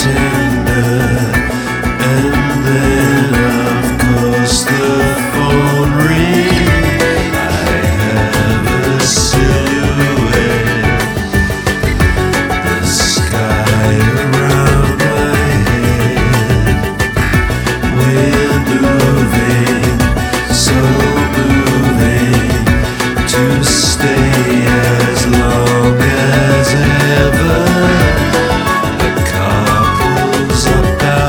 tender, and then of course the phone rings. I have a silhouette, the sky around my head. We're moving, so moving to stay as long as ever. The car pulls up out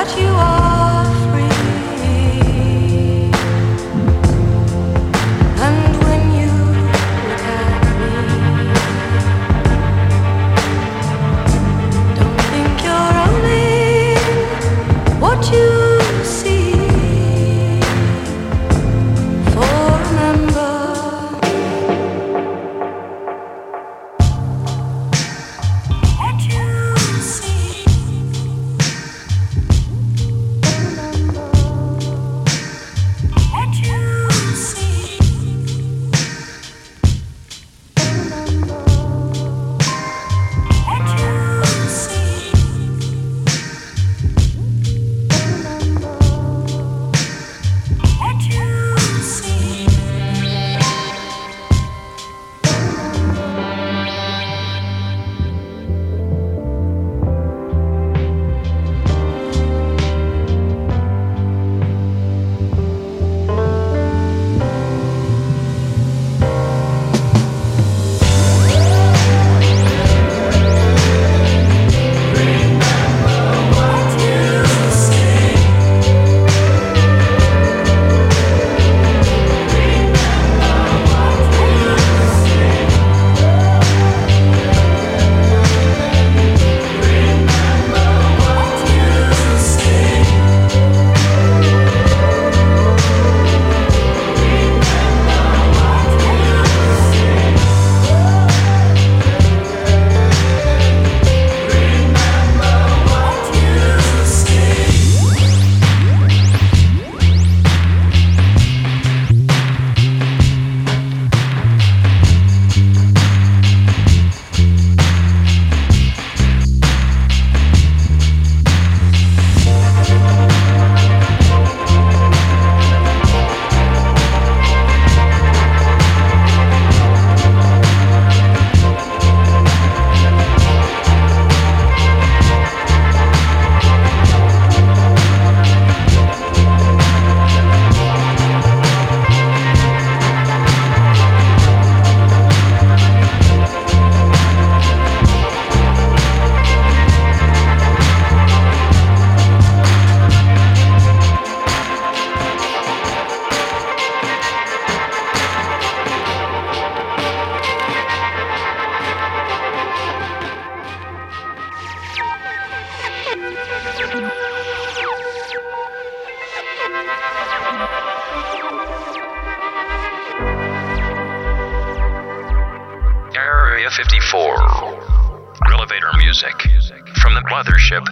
Area 54. Elevator music from the Mothership.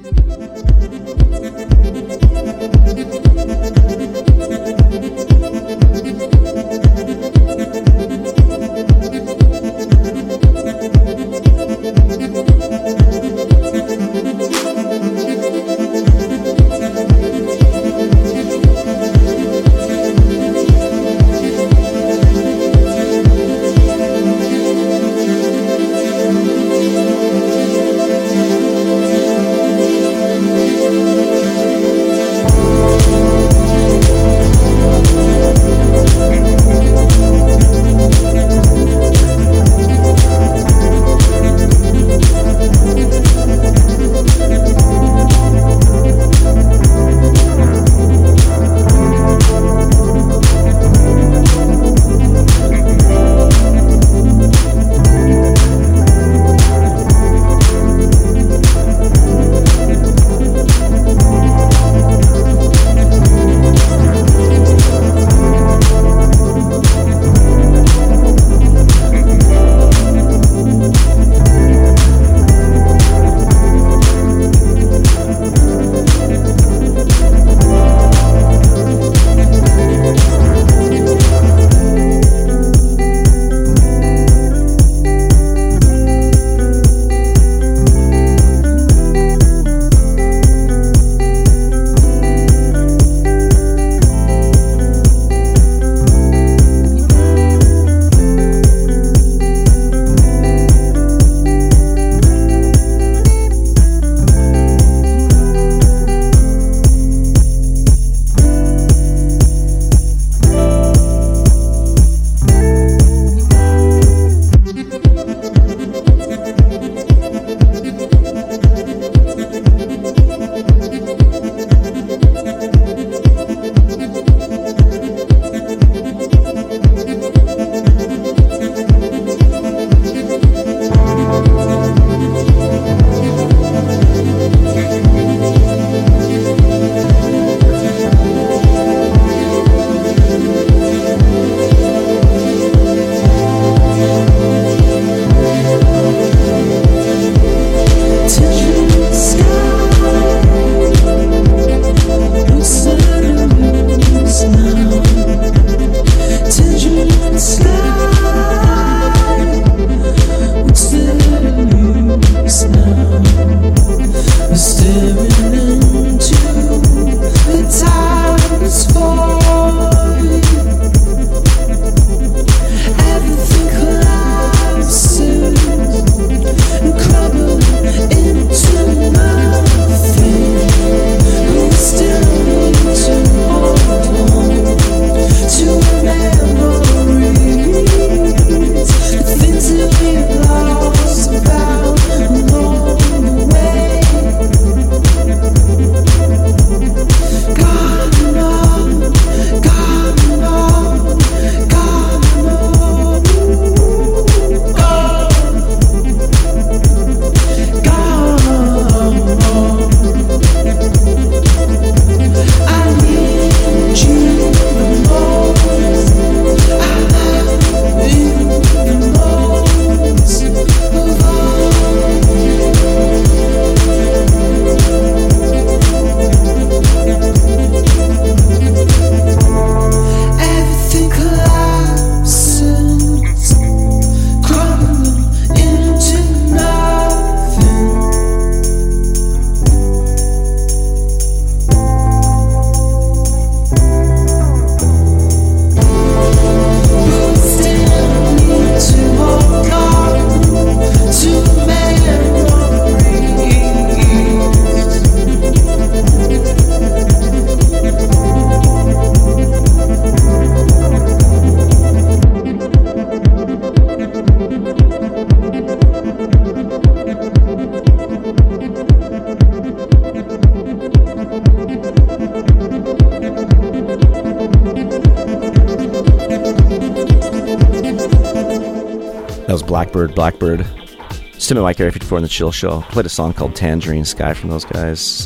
That was Blackbird. It's Tim and Mike, Area 54 on the Chill Show. Played a song called Tangerine Sky from those guys.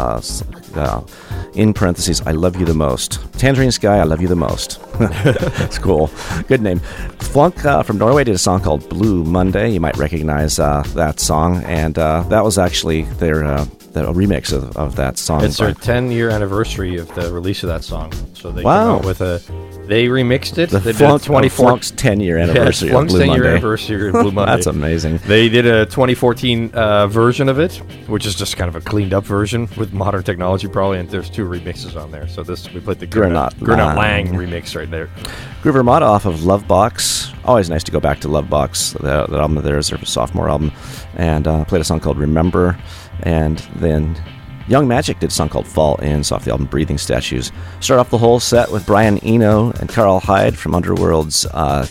In parentheses, I love you the most. Tangerine Sky, I love you the most. It's cool. Good name. Flunk from Norway did a song called Blue Monday. You might recognize that song. And that was actually their remix of that song. It's their 10-year anniversary of the release of that song. So they Wow. came out with they remixed it. the They Flunk, did a 24 Flunk's 10-year anniversary. Yeah, Flunk's of Blue 10-year Monday. anniversary of Blue Monday. That's amazing. They did a 2014 version of it, which is just kind of a cleaned up version with modern technology, probably. And there's 2 remixes on there. So we played the Gernot Lang remix right there. Groover Mata off of Lovebox. Always nice to go back to Lovebox. That album of theirs, their sophomore album. And played a song called Remember. And then Young Magic did a song called Fall Ins off the album Breathing Statues. Start off the whole set with Brian Eno and Carl Hyde from Underworld's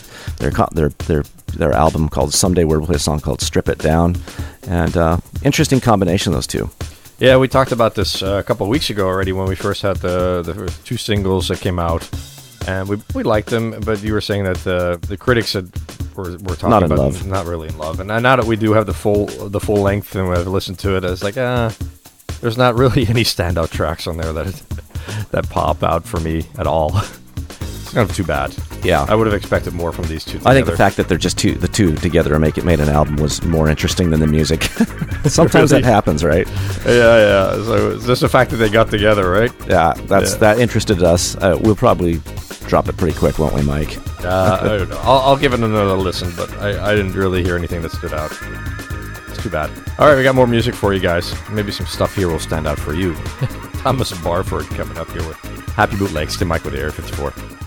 their album called Someday We'll play a song called Strip It Down. And interesting combination, those two. Yeah, we talked about this a couple of weeks ago already when we first had the 2 singles that came out. And we liked them, but you were saying that the critics were talking Not in about love. them, not really in love. And now that we do have the full length and we've listened to it, it's like, there's not really any standout tracks on there that pop out for me at all. It's kind of too bad. Yeah. I would have expected more from these two together. I think the fact that they're just the two together made an album was more interesting than the music. Sometimes Really? that happens, right? Yeah. So it's just the fact that they got together, right? Yeah, that interested us. We'll probably drop it pretty quick, won't we, Mike? I don't know. I'll give it another listen, but I didn't really hear anything that stood out. It's too bad. All right, we got more music for you guys. Maybe some stuff here will stand out for you. Thomas Barford coming up here with Happy Bootlegs to Mike with Area 54.